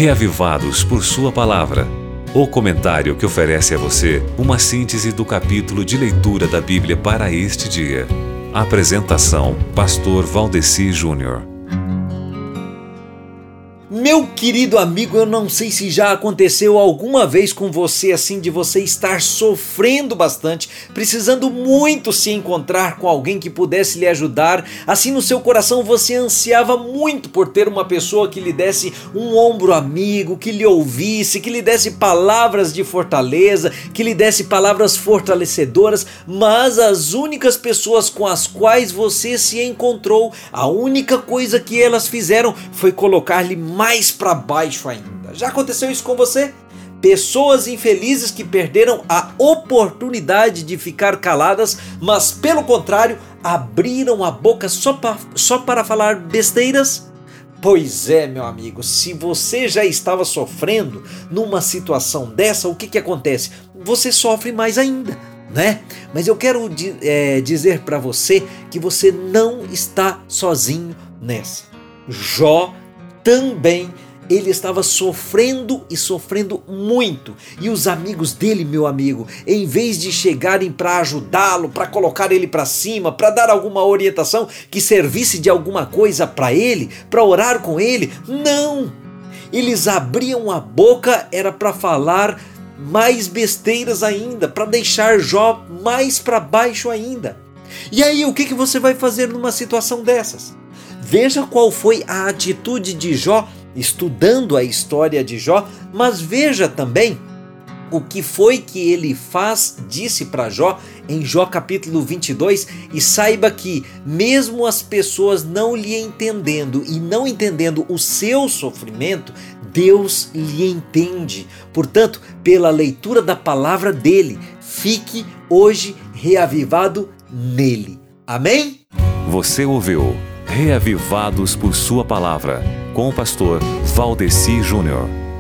Reavivados por Sua Palavra. O comentário que oferece a você uma síntese do capítulo de leitura da Bíblia para este dia. Apresentação: Pastor Valdeci Júnior. Meu querido amigo, eu não sei se já aconteceu alguma vez com você assim, de você estar sofrendo bastante, precisando muito se encontrar com alguém que pudesse lhe ajudar. Assim, no seu coração você ansiava muito por ter uma pessoa que lhe desse um ombro amigo, que lhe ouvisse, que lhe desse palavras de fortaleza, que lhe desse palavras fortalecedoras, mas as únicas pessoas com as quais você se encontrou, a única coisa que elas fizeram foi colocar-lhe mais para baixo ainda. Já aconteceu isso com você? Pessoas infelizes que perderam a oportunidade de ficar caladas, mas pelo contrário, abriram a boca só para falar besteiras? Pois é, meu amigo, se você já estava sofrendo numa situação dessa, o que acontece? Você sofre mais ainda, né? Mas eu quero dizer para você que você não está sozinho nessa. Jó também, ele estava sofrendo e sofrendo muito. E os amigos dele, meu amigo, em vez de chegarem para ajudá-lo, para colocar ele para cima, para dar alguma orientação que servisse de alguma coisa para ele, para orar com ele, não! Eles abriam a boca, era para falar mais besteiras ainda, para deixar Jó mais para baixo ainda. E aí, o que você vai fazer numa situação dessas? Veja qual foi a atitude de Jó, estudando a história de Jó, mas veja também o que foi que ele disse para Jó em Jó capítulo 22, e saiba que mesmo as pessoas não lhe entendendo e não entendendo o seu sofrimento, Deus lhe entende. Portanto, pela leitura da palavra dele, fique hoje reavivado nele. Amém? Você ouviu Reavivados por Sua Palavra, com o pastor Valdeci Júnior.